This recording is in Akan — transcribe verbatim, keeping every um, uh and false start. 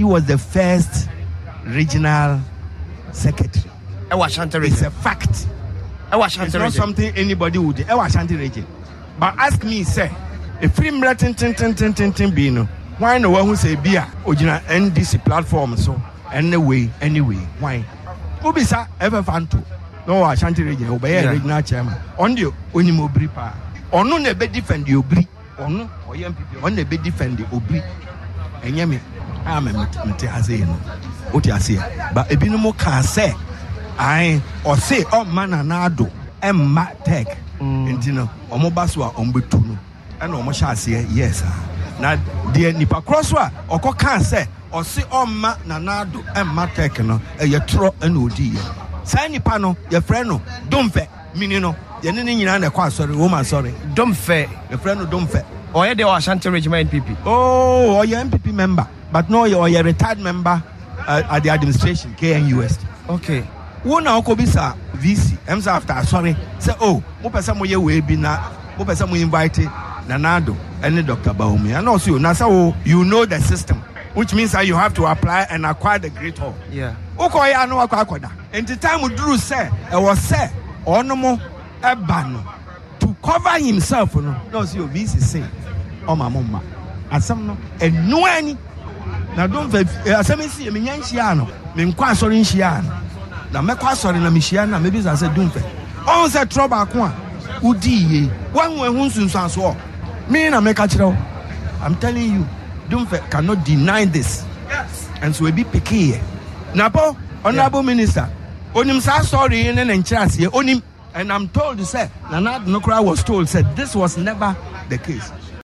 he was the first regional secretary. It's a fact. It's not something anybody would do. Ashanti region. But ask me, say, if free tin tin tin tin tin tin bino, why no one who say beer original N D C platform so anyway, anyway, why? Ubisa ever fan to no Ashanti region, obey a regional chairman. On the Unimobri pa. On no be defend the obri. On no or young people on the be defend the obri. And yemi, I'm a metiaze. What you say? But a binomo can say. I or say oh man anado em tech intino omobaswa ombetuno and omosha say yes na de nipa crosswa oko kan say or say oh man nanado em tech no e ye tro and odi ye say nipa no your friend no domfe mini no ye ne nyina na kwa sorry woman sorry domfe your friend no domfe or ye the Ashanti Regiment P P oh or your M P P member but no or your retired member uh, at the administration K N U S T. Okay. One now could be sir V C. I'm after sorry. Say oh, mo person mo ye we be na mo person mo invite Nanado and Doctor Baumi. And also now so you know the system, which means that you have to apply and acquire the great hall. Yeah. Okay, I know akwakoda. And the time we drew say I was say onomo ebano to cover himself no. No see V C say oh my mama. Asam no and no any. Now don't asam see me nyanhia no. Me nkwa sorry nhia no. Na mekwa sorry na mishia na maybe say dumfe on say trouble akwa udi ye wan wan hu sunsun so me na meka kire I'm telling you dumfe cannot deny this. Yes. And so we be picky na po honorable yeah. Minister onim sa sorry in Nigeria onim and I'm told to say Nana Nokra was told said this was never the case.